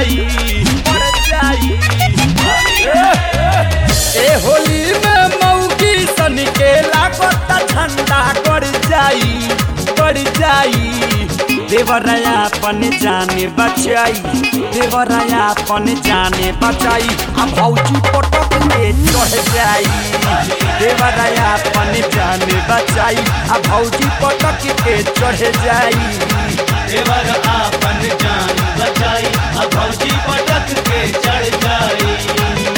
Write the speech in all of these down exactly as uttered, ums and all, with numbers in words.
जाई पड़ जाई। ए होली में मौगी सन के लागत झंडा गड़ जाई गड़ जाई। देवराया अपन जाने बचाई देवराया अपन जाने बचाई आ भौजी पटक के चढ़ जाई। देवराया अपन जाने बचाई आ भौजी पटक के चढ़ जाई। देवर आपन जान बचाई आ भौजी पटक के चढ़ जाई।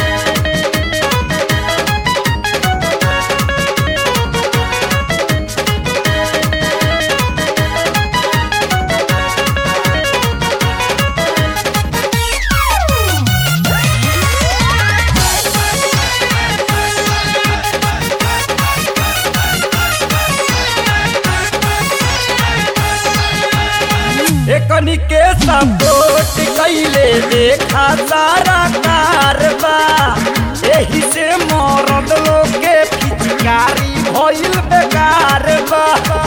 एकनी के सपोर्ट कैले देखा सारा कारबा एही से मरद लोग के पिचकारी भइल बेकार बा।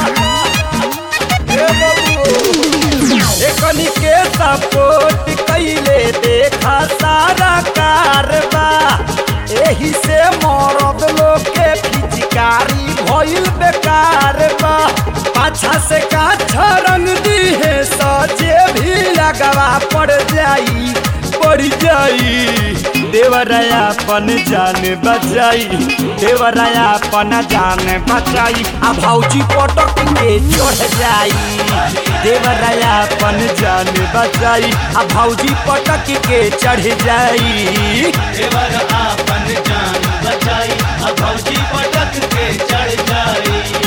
एकनी के सपोर्ट कैले देखा सारा कारबा एही से मरद लोग के पिचकारी भइल बेकार बा। पाछा से काछा रंग दी है सजे भी लगवा पड़ जाई पड़ जाई। देवराया अपन जान बचाई देवराया अपन जान बचाई आ भौजी पटक के चढ़ जाई। देवराया अपन जान बचाई आ भौजी पटक के चढ़ जाई। देवर आपन जान बचाई आ भौजी पटक के चढ़ जाई।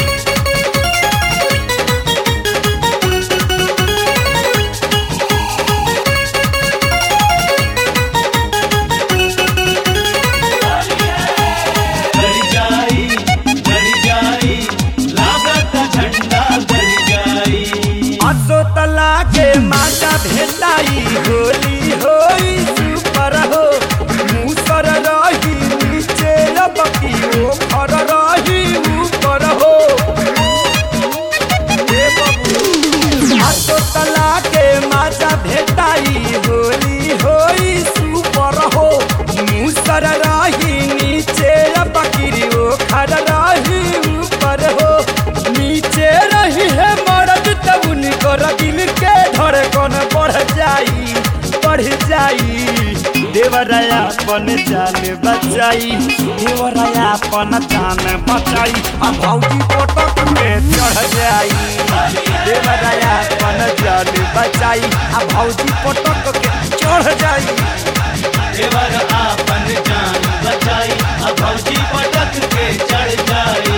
असोतला के माता भेटाई होली होई सुपर हो मुसर रही नीचे रबकी ओ घर रही ऊपर हो। असोतला के माता भेटाई होली होई सुपर हो मुसर रही नीचे रबकी ओ घर रही ऊपर हो। नीचे रही है मर्द तब उनकर दिल के धड़कन बढ़ जाई बढ़ जाई। देवराया अपन जान बचाई देवराया अपन जान बचाई आ भौजी पटक के चढ़ जाई। देवराया अपन जान बचाई आ भौजी पटक के चढ़ जाई। देवर आपन जान बचाई आ भौजी पटक के चढ़ जाई।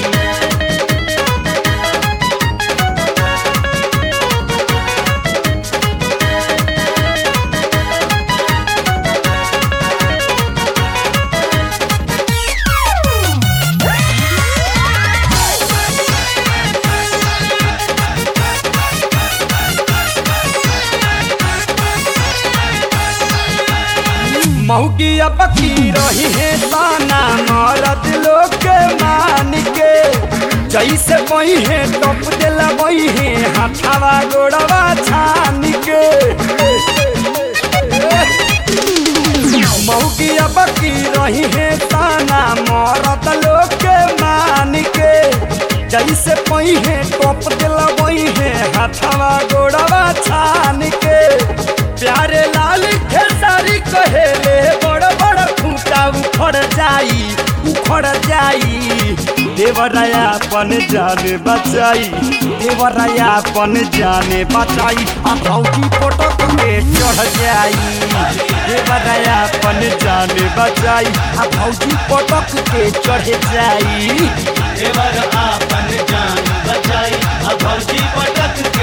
मौगी अब की रही है ताना मरद लोग के मान के जैसे बही है टप दिला बही है हाथावा गोड़वा छान के। मौगी अब की रही है ताना मरद लोग के मान के जैसे बही है टप दिला बही है हाथावा गोड़वा छान के। प्यारे लाल खेसारी कहेले बड़ बड़ खूंटा उखड़ जाई उखड़ जाई। देवराया अपन जान बचाई देवराया अपन जान बचाई आ भौजी पटक के चढ़ जाई। देवराया अपन जान बचाई आ भौजी पटक के चढ़ जाई। देवर आपन जान बचाई आ भौजी पटक